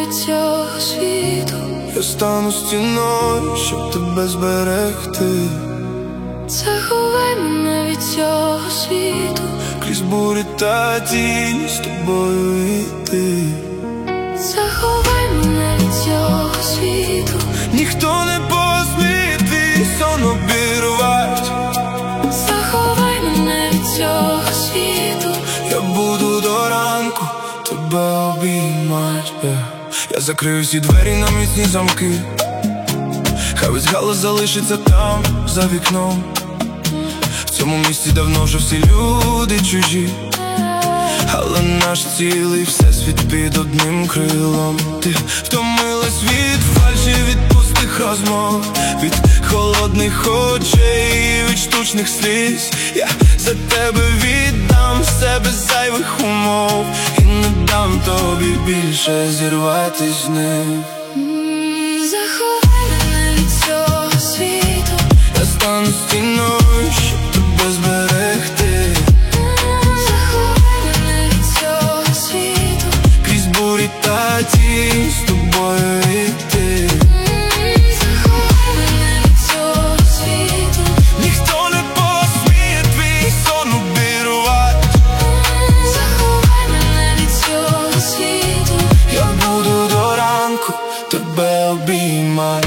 від цього світу. Я стану стіною, щоб тебе зберегти. Заховай мене від цього світу. Крізь бурі та тінь з тобою йти. Заховай мене від цього світу. Ніхто не посміє твій сон обірвать. Заховай мене від цього світу. Я буду до ранку тебе обіймать. Я закрию всі двері на міцні замки. Хай весь галас залишиться там, за вікном. В цьому місці давно вже всі люди чужі, але наш цілий всесвіт під одним крилом. Ти втомилась від фальші, від пустих розмов, від холодних очей, від штучних сліз. Я за тебе віддам все без зайвих умов, і не дам тобі більше зірватись з них. Заховай мене від цього світу. Я стану стіною, щоб тебе зберегти. Заховай мене від цього світу. Крізь бурі та тінь з тобою йти. Заховай мене від цього світу. Ніхто не посміє твій сон обірвать. Заховай мене від цього світу. Я буду до ранку тебе обіймать.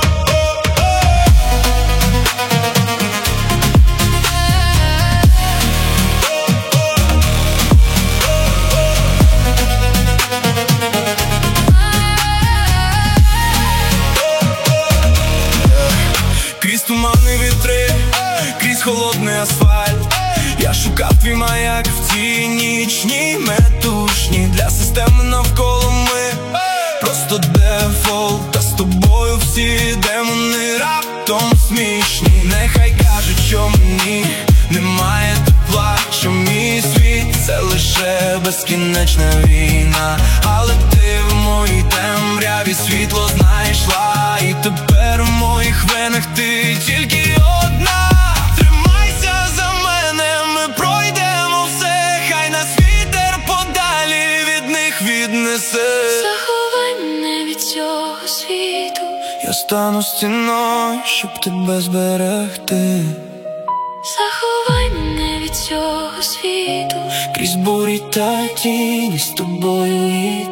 Крізь тумани вітри, крізь холодний асфальт. Я шукав твій маяк в ті нічні метушні. Для системи навколо ми просто дефолт. Та з тобою всі демони раптом смішні. Нехай кажуть, що мені немає тепла, що мій світ це лише безкінечна війна. Але ти в моїй темряві світло знайшла, і тепер в моїх венах ти тільки одна. Тримайся за мене, ми пройдемо все, хай нас вітер подалі від них віднесе. Заховай мене від цього світу. Я стану стіною, щоб тебе зберегти. Заховай мене від цього світу. Крізь бурі та тіні з тобою йти.